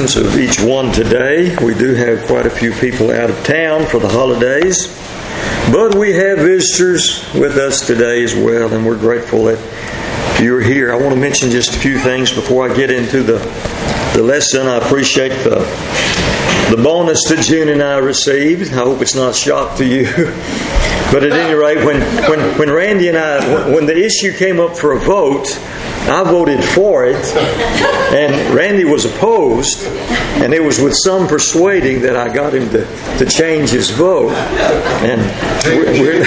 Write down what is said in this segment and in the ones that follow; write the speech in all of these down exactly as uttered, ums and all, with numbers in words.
absence of each one today. We do have quite a few people out of town for the holidays, but we have visitors with us today as well, and we're grateful that you're here. I want to mention just a few things before I get into the, the lesson. I appreciate the the bonus that June and I received. I hope it's not a shock to you. But at any rate, when, when, when Randy and I, when the issue came up for a vote, I voted for it, and Randy was opposed, and it was with some persuading that I got him to, to change his vote. And we're, we're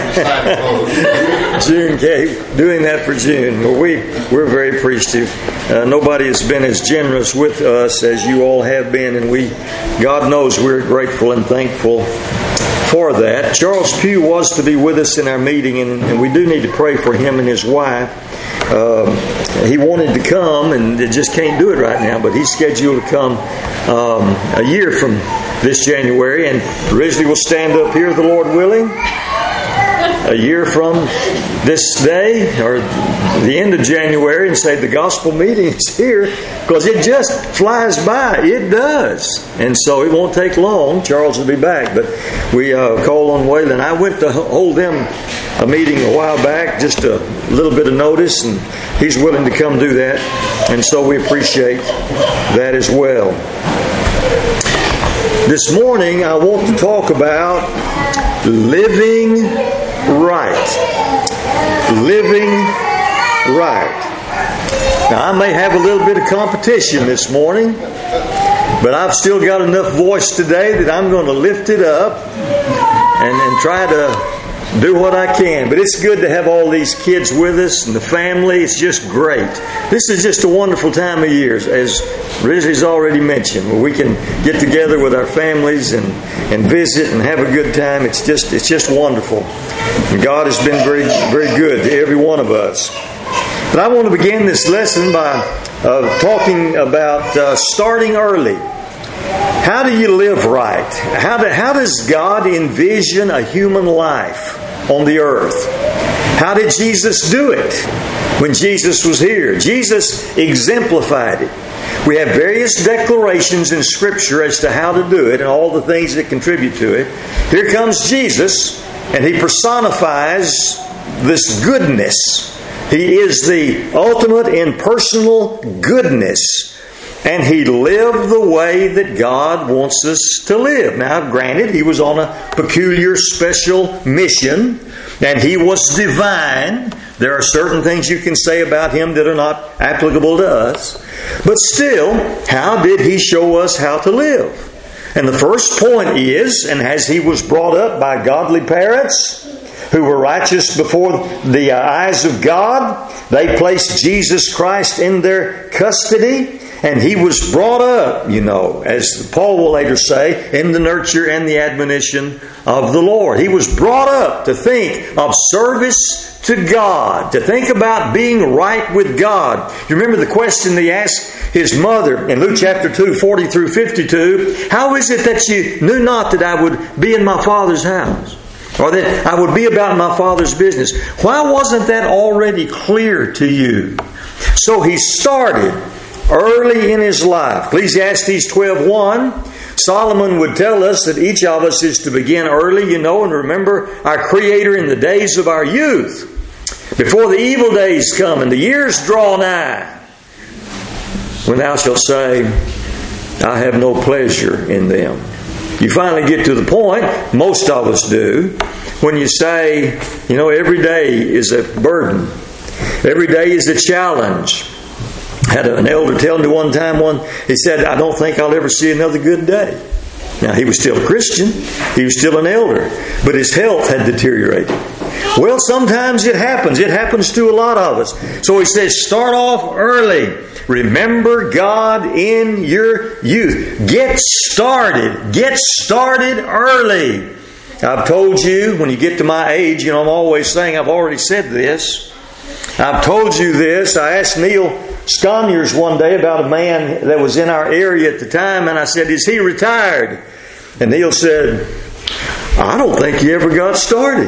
June gave, doing that for June. Well, we, we're very appreciative. Uh, nobody has been as generous with us as you all have been, and we, God knows we're grateful and thankful for that. Charles Pugh was to be with us in our meeting, and, and we do need to pray for him and his wife. Uh, he wanted to come, and just can't do it right now, but he's scheduled to come um, a year from this January, and originally will stand up here, the Lord willing, a year from this day, or the end of January, and say the gospel meeting is here, because it just flies by. It does. And so it won't take long. Charles will be back. But we uh, called on Waylon. I went to hold them a meeting a while back, just a little bit of notice, and he's willing to come do that. And so we appreciate that as well. This morning I want to talk about living right. Living right. Now, I may have a little bit of competition this morning, but I've still got enough voice today that I'm going to lift it up and, and try to do what I can. But it's good to have all these kids with us and the family. It's just great. This is just a wonderful time of year, as Rizzy's already mentioned, where we can get together with our families and, and visit and have a good time. It's just it's just wonderful. And God has been very, very good to every one of us. But I want to begin this lesson by uh, talking about uh, starting early. How do you live right? How, do, how does God envision a human life on the earth? How did Jesus do it when Jesus was here? Jesus exemplified it. We have various declarations in Scripture as to how to do it and all the things that contribute to it. Here comes Jesus, and He personifies this goodness. He is the ultimate impersonal goodness. And He lived the way that God wants us to live. Now, granted, He was on a peculiar, special mission, and He was divine. There are certain things you can say about Him that are not applicable to us. But still, how did He show us how to live? And the first point is, and as He was brought up by godly parents who were righteous before the eyes of God, they placed Jesus Christ in their custody. And He was brought up, you know, as Paul will later say, in the nurture and the admonition of the Lord. He was brought up to think of service to God, to think about being right with God. You remember the question He asked His mother in Luke chapter two, forty through fifty-two, how is it that you knew not that I would be in my Father's house? Or that I would be about my Father's business? Why wasn't that already clear to you? So He started early in his life. Ecclesiastes twelve one, Solomon would tell us that each of us is to begin early, you know, and remember our Creator in the days of our youth, before the evil days come and the years draw nigh, when thou shalt say, I have no pleasure in them. You finally get to the point, most of us do, when you say, you know, every day is a burden. Every day is a challenge. I had an elder tell me one time, one he said, I don't think I'll ever see another good day. Now, he was still a Christian. He was still an elder. But his health had deteriorated. Well, sometimes it happens. It happens to a lot of us. So he says, start off early. Remember God in your youth. Get started. Get started early. I've told you, when you get to my age, you know, I'm always saying, I've already said this. I've told you this. I asked Neil Sconyers one day about a man that was in our area at the time, and I said, is he retired? And Neil said, I don't think he ever got started.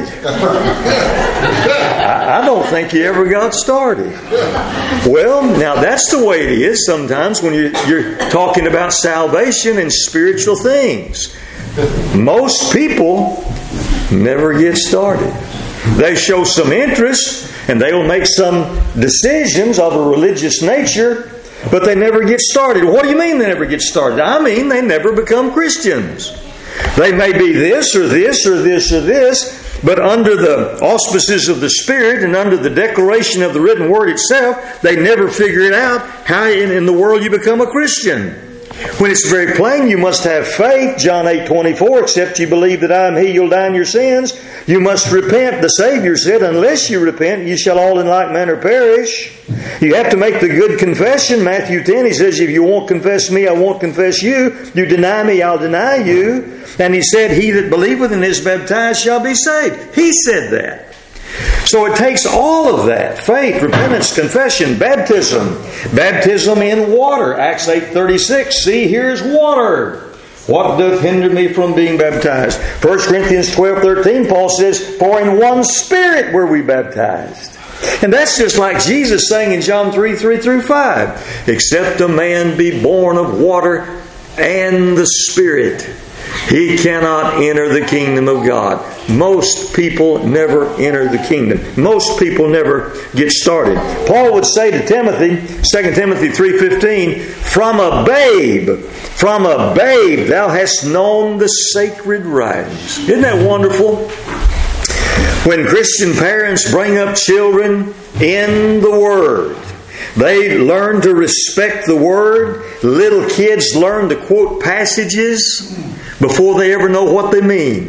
I, I don't think he ever got started. Well, now that's the way it is sometimes when you're, you're talking about salvation and spiritual things. Most people never get started. They show some interest and they will make some decisions of a religious nature, but they never get started. What do you mean they never get started? I mean they never become Christians. They may be this or this or this or this, but under the auspices of the Spirit and under the declaration of the written Word itself, they never figure it out how in, in the world you become a Christian. When it's very plain, you must have faith. John eight twenty-four, except you believe that I am He, you'll die in your sins. You must repent. The Savior said, unless you repent, you shall all in like manner perish. You have to make the good confession. Matthew ten, He says, if you won't confess me, I won't confess you. You deny me, I'll deny you. And He said, he that believeth and is baptized shall be saved. He said that. So it takes all of that. Faith, repentance, confession, baptism. Baptism in water. Acts eight thirty-six. See, here's water. What doth hinder me from being baptized? First Corinthians twelve thirteen, Paul says, for in one Spirit were we baptized. And that's just like Jesus saying in John three, three through five, except a man be born of water and the Spirit, he cannot enter the kingdom of God. Most people never enter the kingdom. Most people never get started. Paul would say to Timothy, Second Timothy three fifteen, from a babe, from a babe thou hast known the sacred writings. Isn't that wonderful? When Christian parents bring up children in the Word, they learn to respect the Word. Little kids learn to quote passages before they ever know what they mean.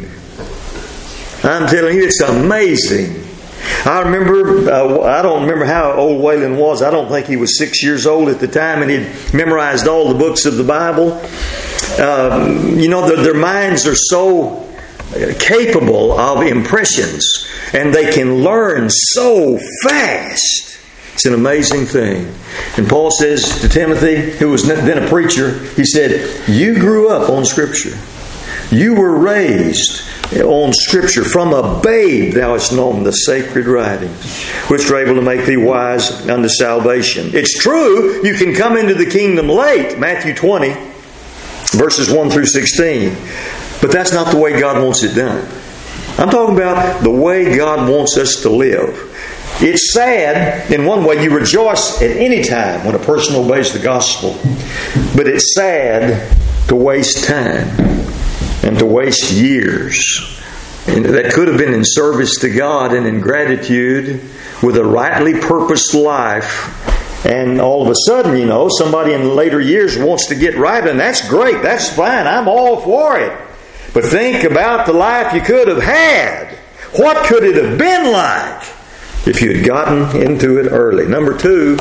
I'm telling you, it's amazing. I remember, uh, I don't remember how old Waylon was. I don't think he was six years old at the time, and he'd memorized all the books of the Bible. Uh, you know, the, their minds are so capable of impressions, and they can learn so fast. It's an amazing thing. And Paul says to Timothy, who was then a preacher, he said, you grew up on Scripture. You were raised on Scripture. From a babe thou hast known the sacred writings, which are able to make thee wise unto salvation. It's true, you can come into the kingdom late, Matthew twenty, verses one through sixteen. But that's not the way God wants it done. I'm talking about the way God wants us to live. It's sad, in one way, you rejoice at any time when a person obeys the gospel. But it's sad to waste time and to waste years. And that could have been in service to God and in gratitude with a rightly purposed life. And all of a sudden, you know, somebody in later years wants to get right, and that's great, that's fine, I'm all for it. But think about the life you could have had. What could it have been like if you had gotten into it early? Number two,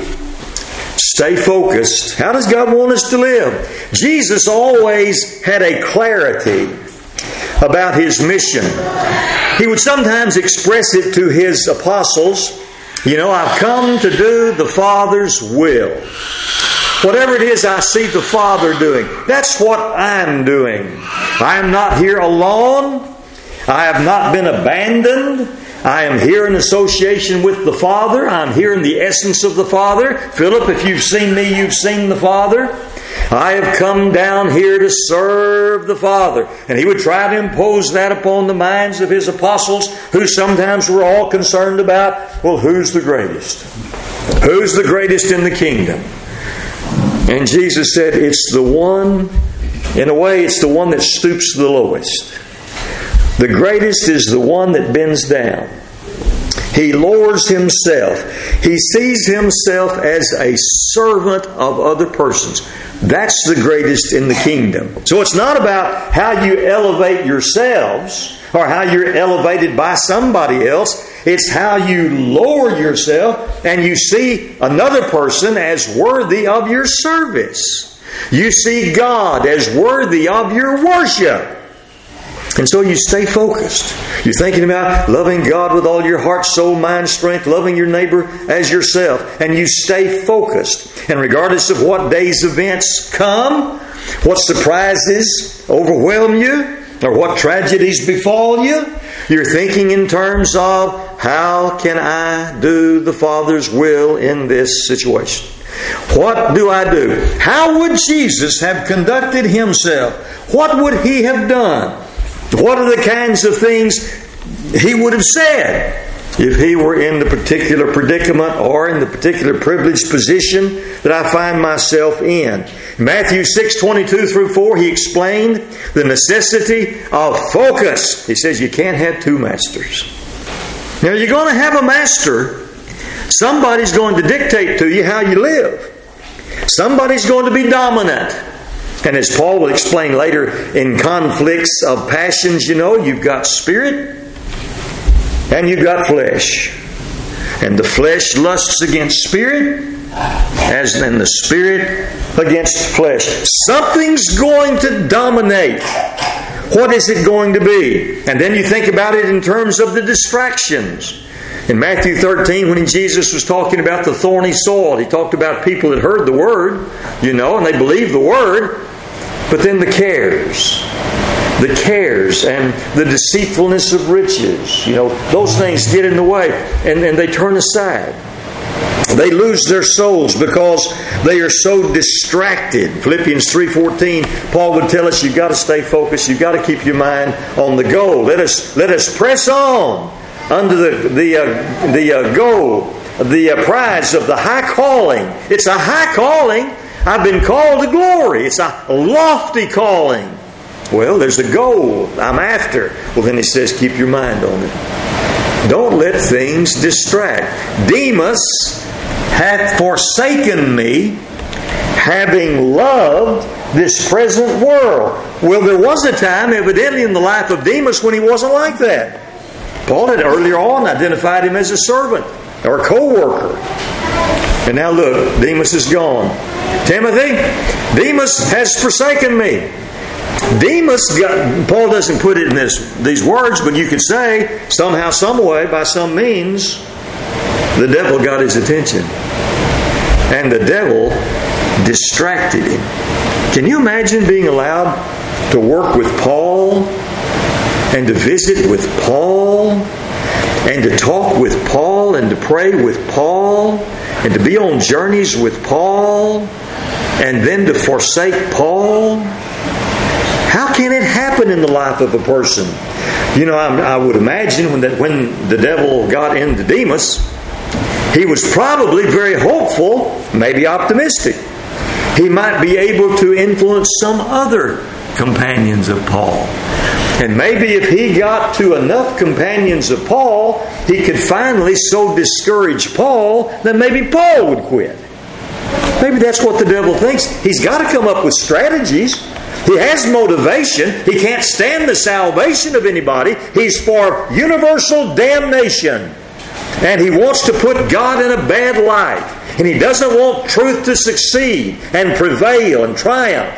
stay focused. How does God want us to live? Jesus always had a clarity about His mission. He would sometimes express it to His apostles. You know, I've come to do the Father's will. Whatever it is I see the Father doing, that's what I'm doing. I am not here alone. I have not been abandoned. I am here in association with the Father. I'm here in the essence of the Father. Philip, if you've seen me, you've seen the Father. I have come down here to serve the Father. And he would try to impose that upon the minds of his apostles, who sometimes were all concerned about, well, who's the greatest? Who's the greatest in the kingdom? And Jesus said, it's the one, in a way, it's the one that stoops to the lowest. The greatest is the one that bends down. He lowers himself. He sees himself as a servant of other persons. That's the greatest in the kingdom. So it's not about how you elevate yourselves or how you're elevated by somebody else. It's how you lower yourself and you see another person as worthy of your service. You see God as worthy of your worship. And so you stay focused. You're thinking about loving God with all your heart, soul, mind, strength, loving your neighbor as yourself. And you stay focused. And regardless of what day's events come, what surprises overwhelm you, or what tragedies befall you, you're thinking in terms of, how can I do the Father's will in this situation? What do I do? How would Jesus have conducted Himself? What would He have done? What are the kinds of things He would have said if He were in the particular predicament or in the particular privileged position that I find myself in? Matthew six twenty-two through four, He explained the necessity of focus. He says you can't have two masters. Now, you're going to have a master. Somebody's going to dictate to you how you live. Somebody's going to be dominant. And as Paul will explain later, in conflicts of passions, you know, you've got spirit and you've got flesh. And the flesh lusts against spirit, as in the spirit against flesh. Something's going to dominate. What is it going to be? And then you think about it in terms of the distractions. In Matthew thirteen, when Jesus was talking about the thorny soil, He talked about people that heard the Word, you know, and they believed the Word, but then the cares. The cares and the deceitfulness of riches, you know, those things get in the way, and, and they turn aside. They lose their souls because they are so distracted. Philippians three fourteen, Paul would tell us you've got to stay focused. You've got to keep your mind on the goal. Let us let us press on under the the uh, the uh, goal, the uh, prize of the high calling. It's a high calling. I've been called to glory. It's a lofty calling. Well, there's a goal I'm after. Well, then he says, keep your mind on it. Don't let things distract. Demas hath forsaken me, having loved this present world. Well, there was a time, evidently, in the life of Demas when he wasn't like that. Paul had earlier on identified him as a servant or a co-worker. And now look, Demas is gone. Timothy, Demas has forsaken me. Demas got, Paul doesn't put it in this, these words, but you could say, somehow, some way, by some means, the devil got his attention. And the devil distracted him. Can you imagine being allowed to work with Paul and to visit with Paul and to talk with Paul and to pray with Paul and to be on journeys with Paul and then to forsake Paul? How can it happen in the life of a person? You know, I, I would imagine when, that, when the devil got into Demas, he was probably very hopeful, maybe optimistic. He might be able to influence some other companions of Paul. And maybe if he got to enough companions of Paul, he could finally so discourage Paul that maybe Paul would quit. Maybe that's what the devil thinks. He's got to come up with strategies. He has motivation. He can't stand the salvation of anybody. He's for universal damnation. And he wants to put God in a bad light. And he doesn't want truth to succeed and prevail and triumph.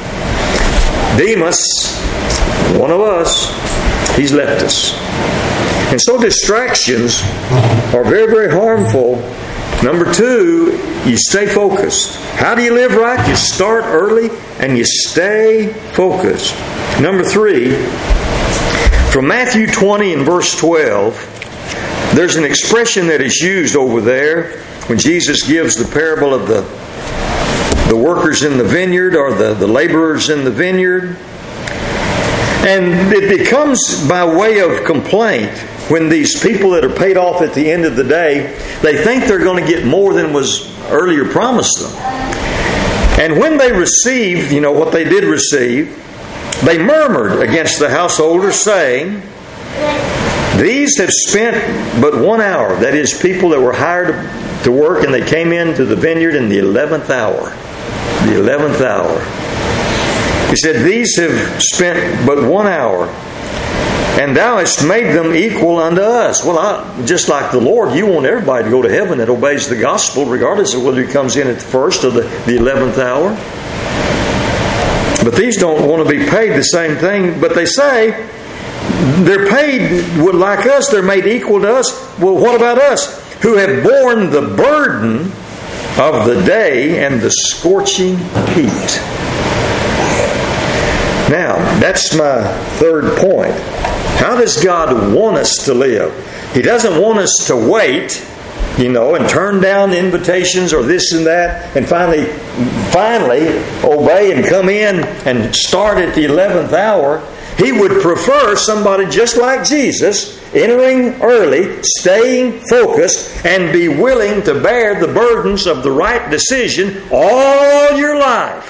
Demas, one of us, he's left us. And so distractions are very, very harmful. Number two, you stay focused. How do you live right? You start early and you stay focused. Number three, from Matthew twenty and verse twelve, there's an expression that is used over there when Jesus gives the parable of the, the workers in the vineyard or the, the laborers in the vineyard. And it becomes by way of complaint when these people that are paid off at the end of the day, they think they're going to get more than was earlier promised them. And when they received, you know, what they did receive, they murmured against the householders, saying, these have spent but one hour. That is, people that were hired to work and they came into the vineyard in the eleventh hour. The eleventh hour. He said, these have spent but one hour, and thou hast made them equal unto us. Well, I, just like the Lord, you want everybody to go to heaven that obeys the gospel, regardless of whether he comes in at the first or the, the eleventh hour. But these don't want to be paid the same thing. But they say, they're paid like us, they're made equal to us. Well, what about us, who have borne the burden of the day and the scorching heat? Now, that's my third point. How does God want us to live? He doesn't want us to wait, you know, and turn down invitations or this and that, and finally, finally obey and come in and start at the eleventh hour. He would prefer somebody just like Jesus, entering early, staying focused, and be willing to bear the burdens of the right decision all your life.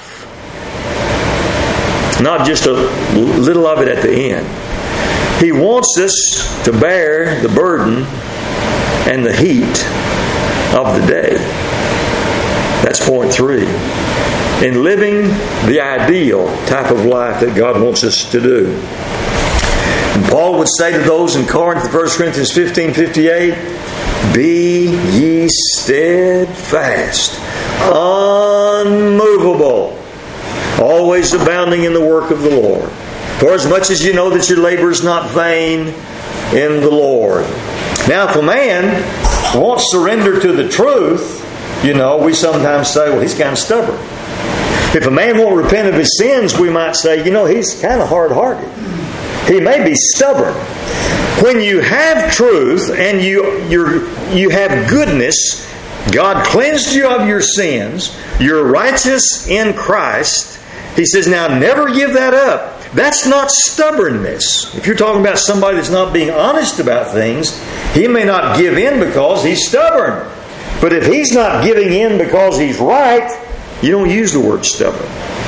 Not just a little of it at the end. He wants us to bear the burden and the heat of the day. That's point three. In living the ideal type of life that God wants us to do. And Paul would say to those in Corinth, First Corinthians fifteen fifty-eight, be ye steadfast, unmovable, always abounding in the work of the Lord. For as much as you know that your labor is not vain in the Lord. Now, if a man won't surrender to the truth, you know, we sometimes say, well, he's kind of stubborn. If a man won't repent of his sins, we might say, you know, he's kind of hard-hearted. He may be stubborn. When you have truth and you you're, you have goodness, God cleansed you of your sins, you're righteous in Christ. He says, now never give that up. That's not stubbornness. If you're talking about somebody that's not being honest about things, he may not give in because he's stubborn. But if he's not giving in because he's right, you don't use the word stubborn.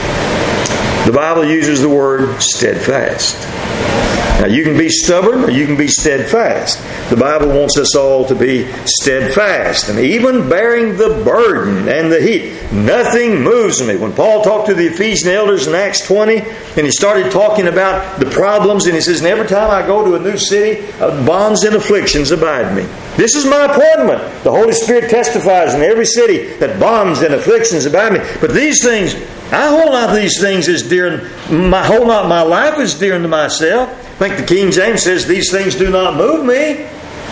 The Bible uses the word steadfast. Now, you can be stubborn or you can be steadfast. The Bible wants us all to be steadfast. And even bearing the burden and the heat. Nothing moves me. When Paul talked to the Ephesian elders in Acts twenty, and he started talking about the problems, and he says, and every time I go to a new city, bonds and afflictions abide me. This is my appointment. The Holy Spirit testifies in every city that bonds and afflictions abide me. But these things, I hold not these things as dear, my hold not my life as dear unto myself. I think the King James says, these things do not move me.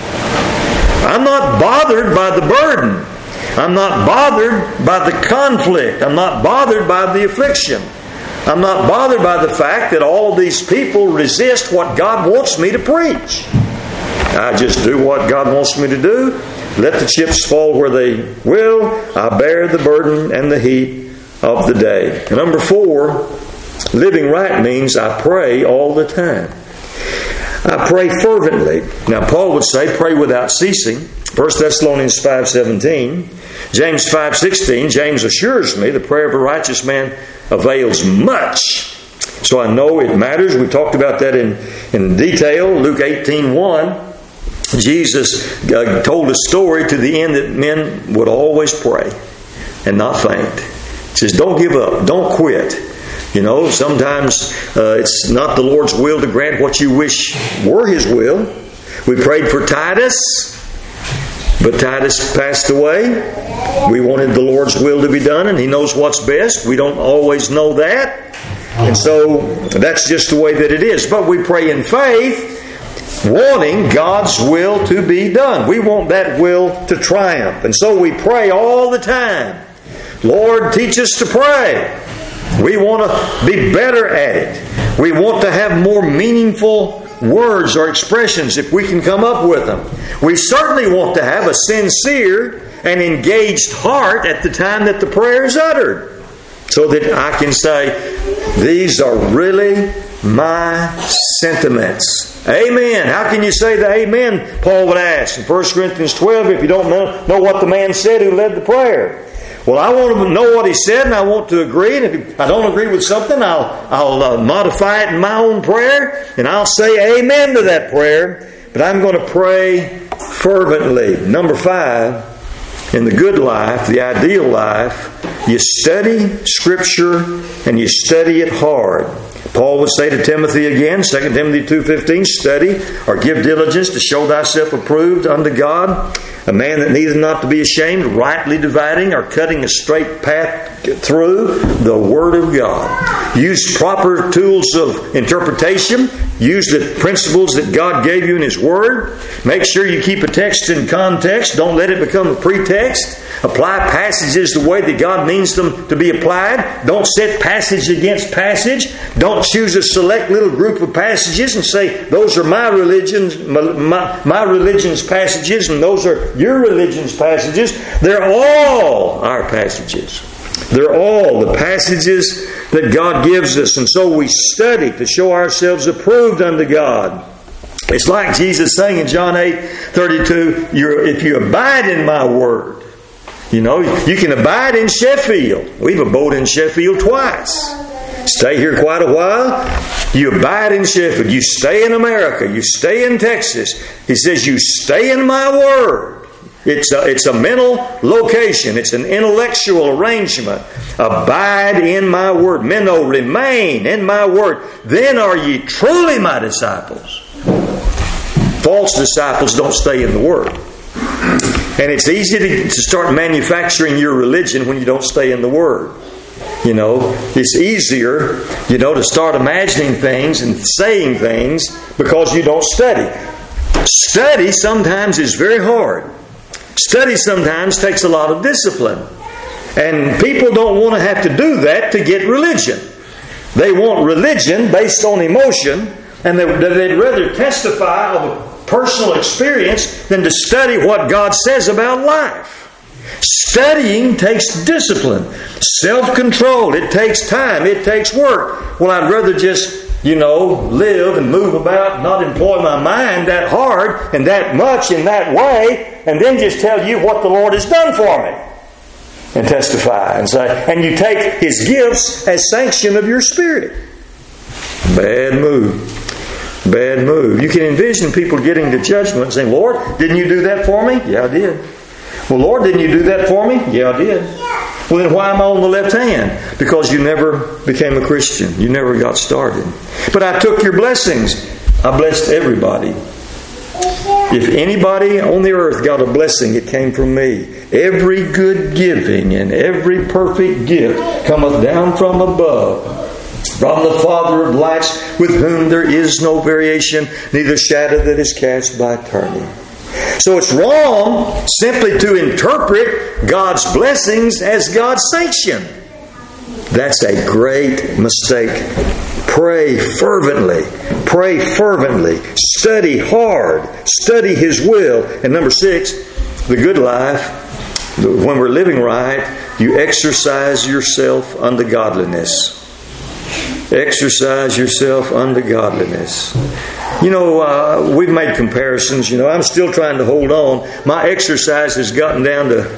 I'm not bothered by the burden. I'm not bothered by the conflict. I'm not bothered by the affliction. I'm not bothered by the fact that all of these people resist what God wants me to preach. I just do what God wants me to do. Let the chips fall where they will. I bear the burden and the heat of the day. And number four, living right means I pray all the time. I pray fervently. Now, Paul would say, pray without ceasing. First Thessalonians five seventeen. James five sixteen. James assures me the prayer of a righteous man avails much. So I know it matters. We talked about that in, in detail. Luke eighteen one. Jesus uh, told a story to the end that men would always pray and not faint. He says, don't give up. Don't quit. You know, sometimes uh, it's not the Lord's will to grant what you wish were His will. We prayed for Titus, but Titus passed away. We wanted the Lord's will to be done, and He knows what's best. We don't always know that. And so that's just the way that it is. But we pray in faith, wanting God's will to be done. We want that will to triumph. And so we pray all the time. Lord, teach us to pray. We want to be better at it. We want to have more meaningful words or expressions if we can come up with them. We certainly want to have a sincere and engaged heart at the time that the prayer is uttered, so that I can say, these are really my sentiments. Amen. How can you say the amen? Paul would ask in First Corinthians twelve, if you don't know, know what the man said who led the prayer. Well, I want to know what he said, and I want to agree. And if I don't agree with something, I'll, I'll uh, modify it in my own prayer, and I'll say amen to that prayer. But I'm going to pray fervently. Number five, in the good life, the ideal life, you study Scripture and you study it hard. Paul would say to Timothy again, Second Timothy two fifteen, study or give diligence to show thyself approved unto God, A man that needeth not to be ashamed, rightly dividing or cutting a straight path through the Word of God. Use proper tools of interpretation. Use the principles that God gave you in His Word. Make sure you keep a text in context. Don't let it become a pretext. Apply passages the way that God means them to be applied. Don't set passage against passage. Don't choose a select little group of passages and say, those are my religion's, my, my religion's passages and those are your religion's passages. They're all our passages. They're all the passages that God gives us. And so we study to show ourselves approved unto God. It's like Jesus saying in John eight thirty-two, You're, if you abide in my word, you know, you can abide in Sheffield. We've abode in Sheffield twice. Stay here quite a while. You abide in Sheffield. You stay in America. You stay in Texas. He says you stay in my word. It's a, it's a mental location. It's an intellectual arrangement. Abide in my word. Meno, remain in my word. Then are ye truly my disciples. False disciples don't stay in the word. And it's easy to, to start manufacturing your religion when you don't stay in the Word. You know, it's easier, you know, to start imagining things and saying things because you don't study. Study sometimes is very hard. Study sometimes takes a lot of discipline. And people don't want to have to do that to get religion. They want religion based on emotion, and they, they'd rather testify of a personal experience than to study what God says about life. Studying takes discipline, self-control. It takes time. It takes work. Well, I'd rather just, you know, live and move about, not employ my mind that hard and that much in that way, and then just tell you what the Lord has done for me. And testify and say, and you take His gifts as sanction of your spirit. Bad move. Bad move. You can envision people getting to judgment and saying, Lord, didn't you do that for me? Yeah, I did. Well, Lord, didn't you do that for me? Yeah, I did. Well, then why am I on the left hand? Because you never became a Christian. You never got started. But I took your blessings. I blessed everybody. If anybody on the earth got a blessing, it came from me. Every good giving and every perfect gift cometh down from above, from the Father of lights, with whom there is no variation, neither shadow that is cast by turning. So it's wrong simply to interpret God's blessings as God's sanction. That's a great mistake. Pray fervently. Pray fervently. Study hard. Study His will. And number six, the good life, when we're living right, you exercise yourself unto godliness. Exercise yourself unto godliness. You know, uh, we've made comparisons. You know, I'm still trying to hold on. My exercise has gotten down to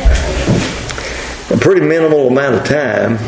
a pretty minimal amount of time.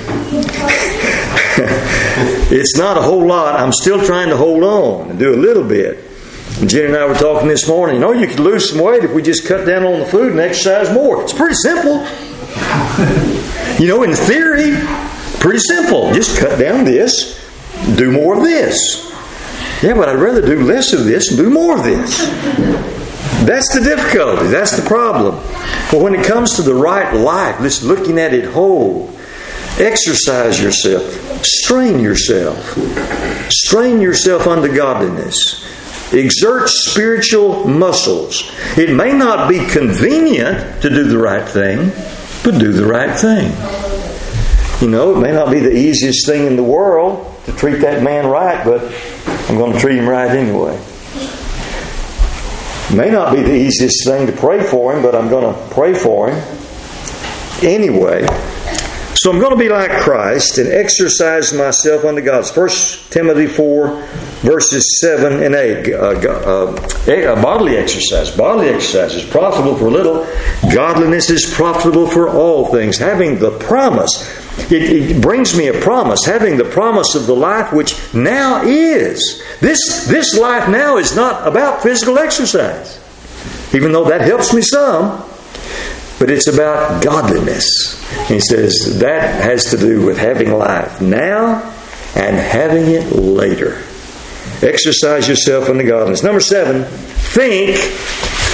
It's not a whole lot. I'm still trying to hold on and do a little bit. And Jenny and I were talking this morning. You know, you could lose some weight if we just cut down on the food and exercise more. It's pretty simple. You know, in theory, pretty simple. Just cut down this, do more of this. Yeah, but I'd rather do less of this and do more of this. That's the difficulty. That's the problem. But when it comes to the right life, just looking at it whole, exercise yourself. Strain yourself. Strain yourself unto godliness. Exert spiritual muscles. It may not be convenient to do the right thing, but do the right thing. You know, it may not be the easiest thing in the world to treat that man right, but I'm going to treat him right anyway. It may not be the easiest thing to pray for him, but I'm going to pray for him anyway. So I'm going to be like Christ and exercise myself unto God. First Timothy four, verses seven and eight. Uh, uh, bodily exercise. Bodily exercise is profitable for little. Godliness is profitable for all things. Having the promise. It, it brings me a promise. Having the promise of the life which now is. This, this life now is not about physical exercise. Even though that helps me some. But it's about godliness. And he says that has to do with having life now and having it later. Exercise yourself unto godliness. Number seven, think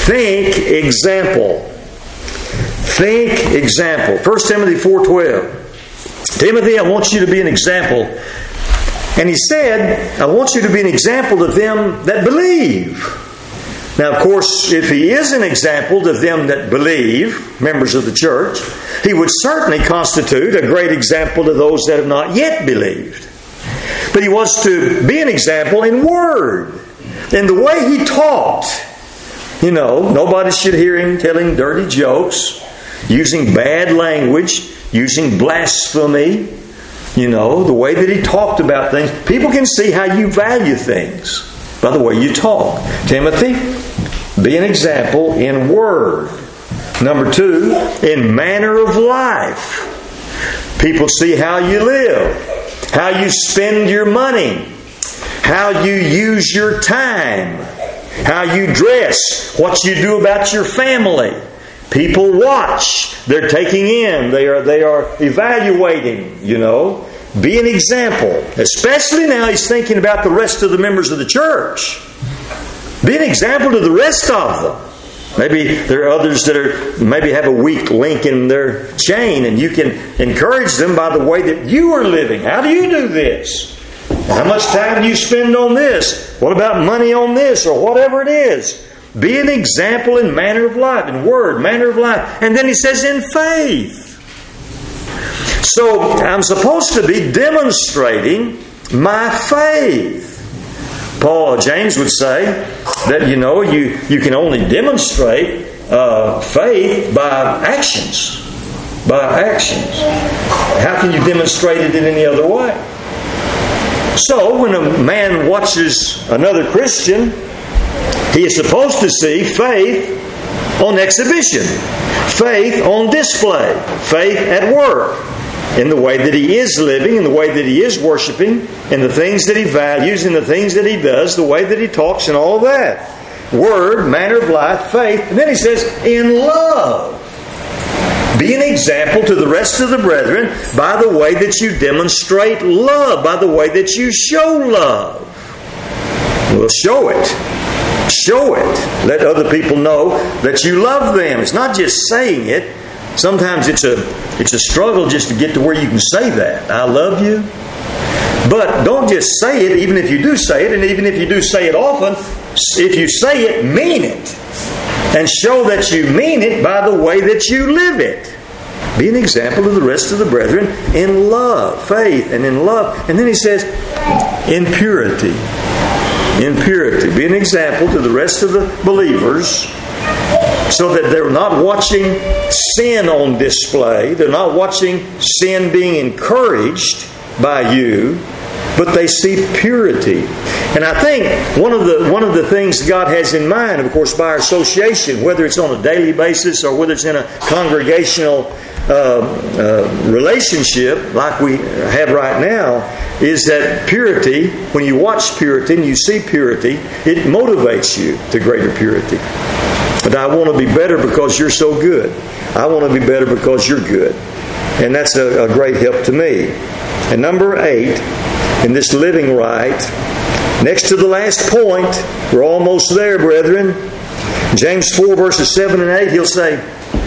Think example. Think example. First Timothy four twelve. Timothy, I want you to be an example. And he said, I want you to be an example to them that believe. Now, of course, if he is an example to them that believe, members of the church, he would certainly constitute a great example to those that have not yet believed. But he was to be an example in word, in the way he taught. You know, nobody should hear him telling dirty jokes, using bad language, using blasphemy. You know, the way that he talked about things. People can see how you value things by the way you talk. Timothy, be an example in word. Number two, in manner of life. People see how you live, how you spend your money, how you use your time, how you dress, what you do about your family. People watch. They're taking in. They are they are evaluating, you know. Be an example. Especially now he's thinking about the rest of the members of the church. Be an example to the rest of them. Maybe there are others that are maybe have a weak link in their chain, and you can encourage them by the way that you are living. How do you do this? How much time do you spend on this? What about money on this? Or whatever it is. Be an example in manner of life, in word, manner of life. And then he says in faith. So I'm supposed to be demonstrating my faith. Paul, James would say that, you know, you, you can only demonstrate uh, faith by actions. By actions. How can you demonstrate it in any other way? So when a man watches another Christian, he is supposed to see faith on exhibition, faith on display, faith at work, in the way that he is living, in the way that he is worshiping, in the things that he values, in the things that he does, the way that he talks, and all of that. Word, manner of life, faith. And then he says, in love. Be an example to the rest of the brethren by the way that you demonstrate love, by the way that you show love. Well, show it. Show it. Let other people know that you love them. It's not just saying it. Sometimes it's a it's a struggle just to get to where you can say that. I love you. But don't just say it, even if you do say it, and even if you do say it often, if you say it, mean it. And show that you mean it by the way that you live it. Be an example to the rest of the brethren in love, faith, and in love. And then he says, in purity. In purity. Be an example to the rest of the believers so that they're not watching sin on display. They're not watching sin being encouraged by you, but they see purity. And I think one of the one of the things God has in mind, of course, by our association, whether it's on a daily basis or whether it's in a congregational uh, uh, relationship like we have right now, is that purity, when you watch purity and you see purity, it motivates you to greater purity. But I want to be better because you're so good. I want to be better because you're good. And that's a, a great help to me. And number eight, in this living right, next to the last point, we're almost there, brethren. James four, verses seven and eight, he'll say,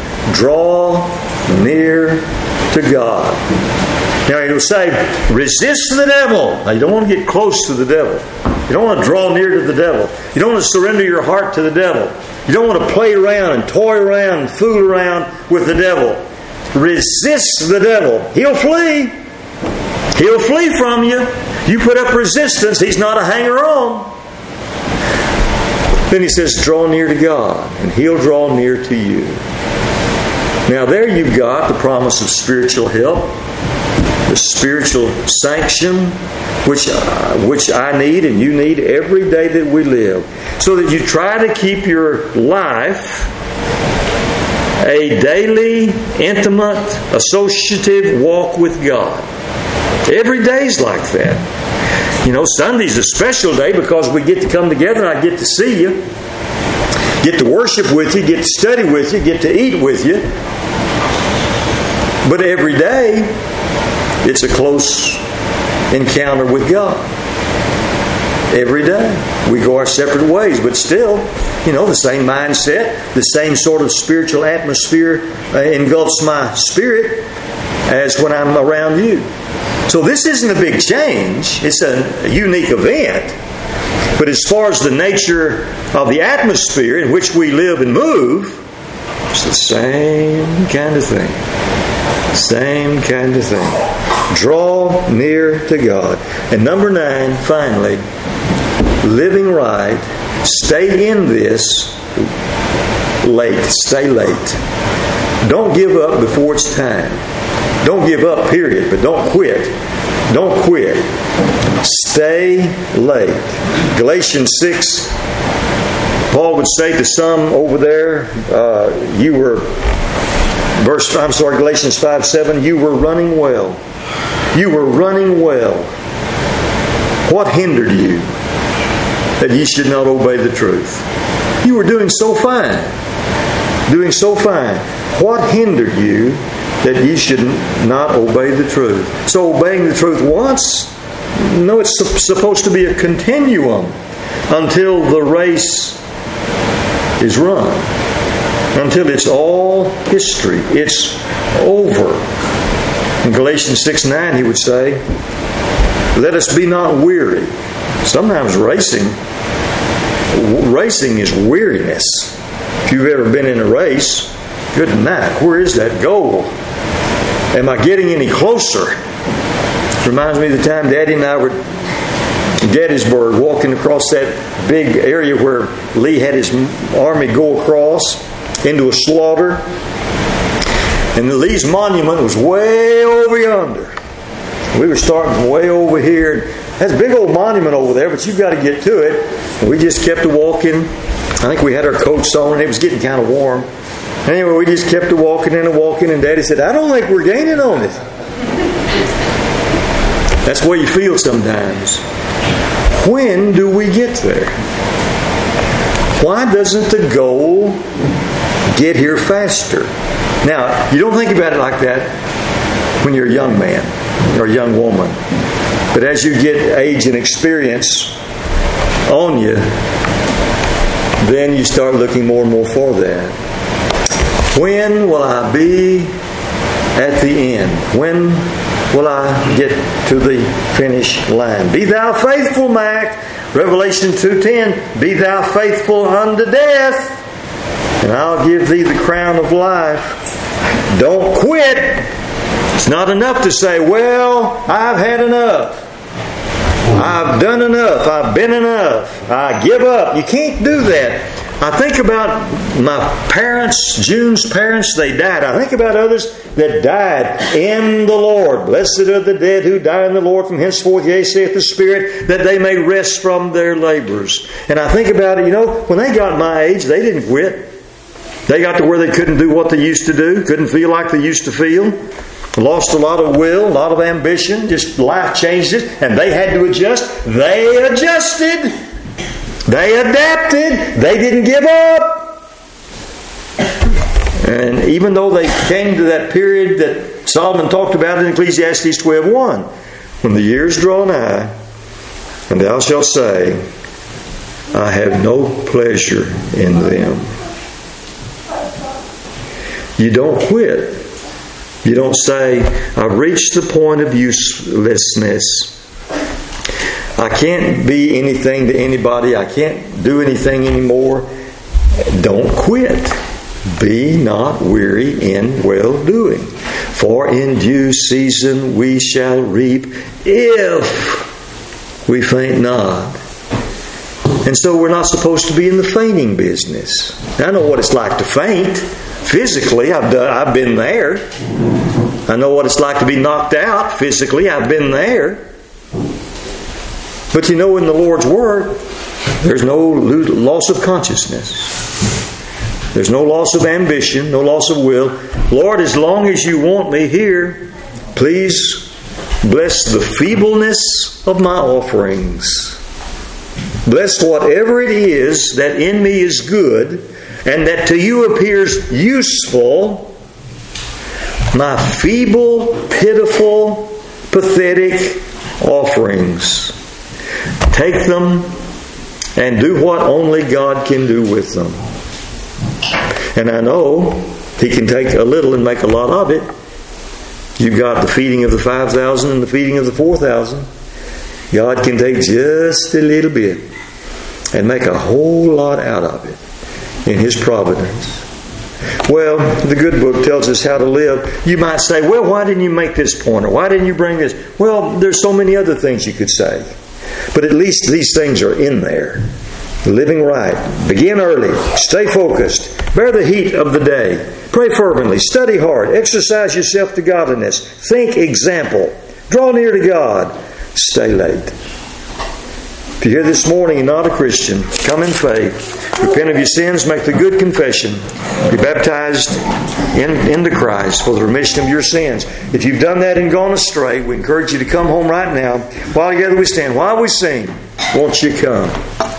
draw near to God. Now he'll say, resist the devil. Now you don't want to get close to the devil. You don't want to draw near to the devil. You don't want to surrender your heart to the devil. You don't want to play around and toy around and fool around with the devil. Resist the devil. He'll flee. He'll flee from you. You put up resistance, he's not a hanger-on. Then he says, draw near to God, and he'll draw near to you. Now there you've got the promise of spiritual help, the spiritual sanction, which, uh, which I need and you need every day that we live. So that you try to keep your life a daily, intimate, associative walk with God. Every day's like that. You know, Sunday's a special day because we get to come together and I get to see you, get to worship with you, get to study with you, get to eat with you. But every day, it's a close encounter with God. Every day. We go our separate ways, but still, You know, the same mindset, the same sort of spiritual atmosphere uh, engulfs my spirit as when I'm around you. So this isn't a big change. It's a unique event. But as far as the nature of the atmosphere in which we live and move, it's the same kind of thing. Same kind of thing. Draw near to God. And number nine, finally, living right. Stay in this late. Stay late. Don't give up before it's time. Don't give up, period, but don't quit. Don't quit. Stay late. Galatians six, Paul would say to some over there, uh, you were, verse, I'm sorry, Galatians five seven, you were running well. You were running well. What hindered you that ye should not obey the truth? You were doing so fine. Doing so fine. What hindered you that ye should not obey the truth? So obeying the truth once? No, it's supposed to be a continuum until the race is run. Until it's all history. It's over. In Galatians six nine he would say, let us be not weary. Sometimes racing, racing is weariness. If you've ever been in a race, good night. Where is that goal? Am I getting any closer? Reminds me of the time Daddy and I were in Gettysburg walking across that big area where Lee had his army go across into a slaughter. And Lee's monument was way over yonder. We were starting from way over here. There's a big old monument over there, but you've got to get to it. And we just kept walking. I think we had our coats on and it was getting kind of warm. Anyway, we just kept walking and walking, and Daddy said, I don't think we're gaining on it. That's the way you feel sometimes. When do we get there? Why doesn't the goal get here faster? Now, you don't think about it like that when you're a young man or a young woman. But as you get age and experience on you, then you start looking more and more for that. When will I be at the end? When will I get to the finish line? Be thou faithful, Mac. Revelation two ten. Be thou faithful unto death, and I'll give thee the crown of life. Don't quit. It's not enough to say, well, I've had enough. I've done enough. I've been enough. I give up. You can't do that. I think about my parents, June's parents, they died. I think about others that died in the Lord. Blessed are the dead who die in the Lord from henceforth, yea, saith the Spirit, that they may rest from their labors. And I think about it, you know, when they got my age, they didn't quit. They got to where they couldn't do what they used to do, couldn't feel like they used to feel. Lost a lot of will, a lot of ambition, just life changed it, and they had to adjust. They adjusted. They adapted. They didn't give up. And even though they came to that period that Solomon talked about in Ecclesiastes twelve one, when the years draw nigh, and thou shalt say, I have no pleasure in them. You don't quit. You don't say, I've reached the point of uselessness. I can't be anything to anybody. I can't do anything anymore. Don't quit. Be not weary in well-doing. For in due season we shall reap if we faint not. And so we're not supposed to be in the fainting business. I know what it's like to faint. Physically, I've done, I've been there. I know what it's like to be knocked out. Physically, I've been there. But you know, in the Lord's Word, there's no loss of consciousness. There's no loss of ambition, no loss of will. Lord, as long as you want me here, please bless the feebleness of my offerings. Bless whatever it is that in me is good and that to you appears useful. My feeble, pitiful, pathetic offerings. Take them and do what only God can do with them. And I know He can take a little and make a lot of it. You've got the feeding of the five thousand and the feeding of the four thousand. God can take just a little bit and make a whole lot out of it in His providence. Well, the good book tells us how to live. You might say, well, why didn't you make this point? Or why didn't you bring this? Well, there's so many other things you could say. But at least these things are in there. Living right. Begin early. Stay focused. Bear the heat of the day. Pray fervently. Study hard. Exercise yourself to godliness. Think example. Draw near to God. Stay late. If you're here this morning and not a Christian, come in faith. Repent of your sins. Make the good confession. Be baptized in, into Christ for the remission of your sins. If you've done that and gone astray, we encourage you to come home right now. While together we stand, while we sing, won't you come?